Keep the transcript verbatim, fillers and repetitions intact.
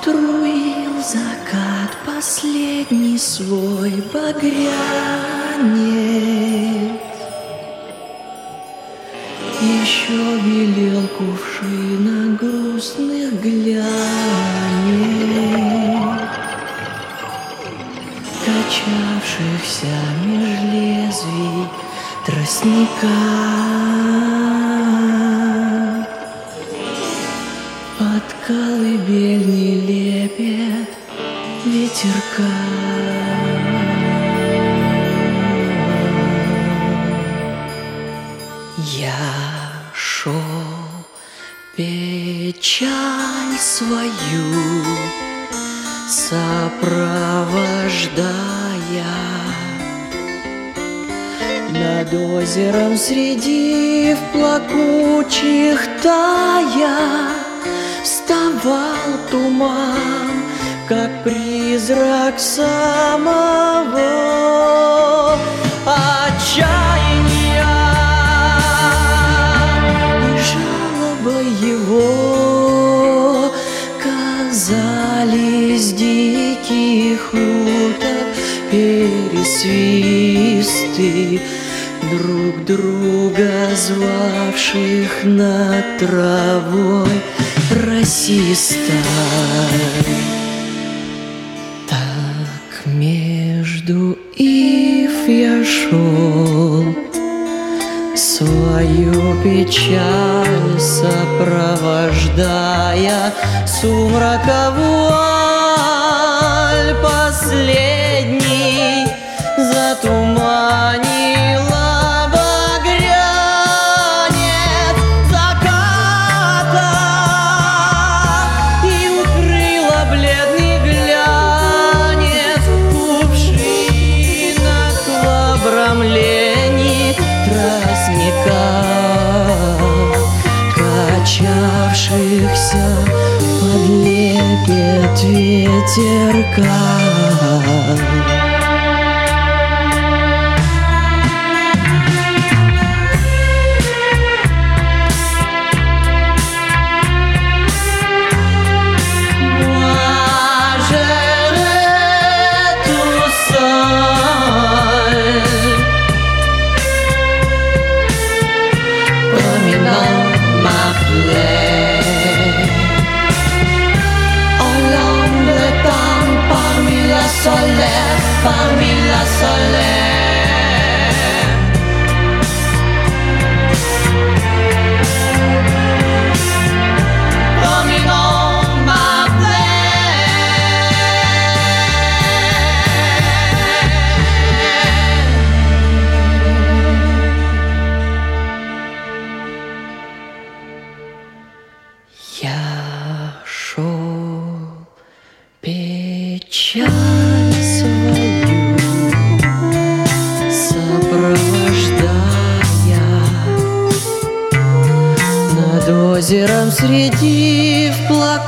Струил закат последний свой багрянец. Еще белел кувшина грустных глянец, качавшихся меж лезвий тростника. Под колыбельный лепет ветерка. Я шел печаль свою сопровождая, над озером среди плакучих тая вставал туман, как призрак самого отчаяния, и жалоба его казались диких уток пересвисты, друг друга звавших над травой расиста. Так между ив я шел, свою печаль сопровождая, сумрака вуаль последний затуманила багрянец заката и укрыла бледный глянец кувшинок в обрамлении тростника, качавшихся под лепет ветерка. Solaire, parmi la solaire, dominant ma plaine. Я шел печаль свою сопровождая, над озером среди вплак